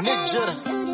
निज्जर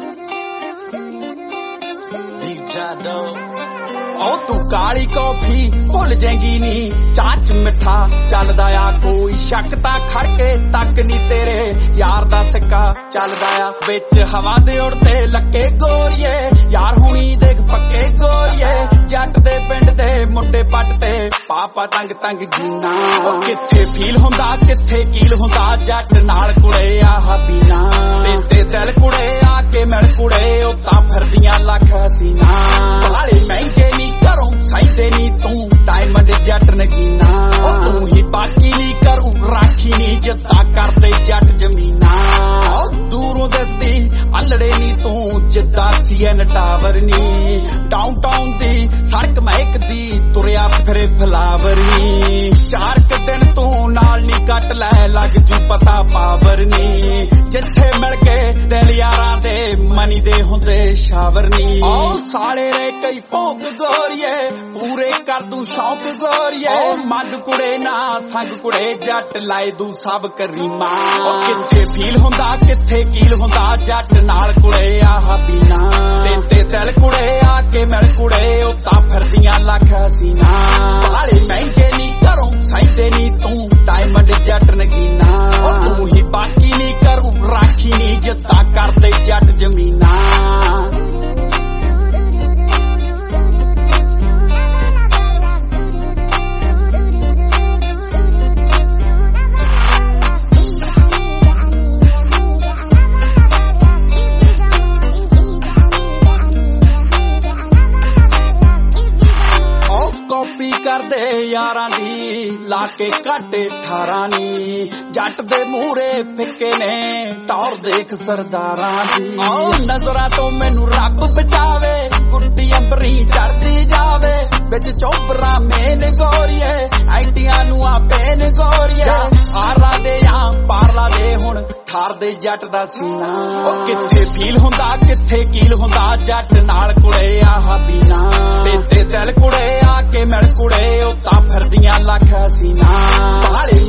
दीप जादो ओ तू काली कॉफी भुल जाएगी नी चाच मिठा चलदा आ कोई शक ता खड़के तक नी तेरे यार दा सिक्का चलदा आ विच हवा दे उड़ते लक्के गोरिए यार हुणी देख पक्के गोरिए जट दे पिंड दे मुंडे पट ते पापा तंग तंग जीना ओ किथे फील हुंदा किथे कील हुंदा जट नाल कुड़े आ पीना ते दिल कुड़े आके मिल कुड़े ओ तां फिरदियां लख हसीना बाले महंगे नी करूं साइदे नी तू डायमंड जट नगीना ओ तू ही बाकी नी करूं राखी नी जता करदे जट जमीना ओ दूरों दसदी अलड़े नी तू जिद्दा सीएन टावर नी डाउनटाउन दी सड़क महक दी तुरिया फिरे फलावर नी चार क दिन तू नाल नी कट लै लग जू पता पावर नी जिथे मिल के दिल यारां दे मनी दे हुंदे शावर नी ओ साले रे कई भोग गोरिए पूरे कर दू शौक गोरिए मग कुड़े ना संग कुड़े जट लाए दू सब करीमा ओ किथे फील हुंदा किथे कील हुंदा जट नाल कुड़े आ पीना ते दिल कुड़े आके मिल कुड़े ओ तां फिरदियां लख हसीना बाले महंगे नी करूं साइदे नी तू डायमंड जट नगीना ओ तू ही बाकी नी करूं राखी नी जता करदे जट जमीना कॉपी करदे यारां दी लाके घाटे 18 नी जट दे मूरे फिक्के ने टौर देख सरदारां दी ओ नजरां तो मैनू रब बचावे गुड्डी अंबरी चढ़दी जावे विच चोबरा मेन गोरिए आईटियां नू पेन गोरिए आरला दे या पारला दे हुण ठार दे जट दा सीना ओ किथे फील हुंदा किथे कील हुंदा जट नाल कुड़े आ पीना ते दिल कुड़े आके मिल कुड़े ओ तां फिरदियां लख हसीना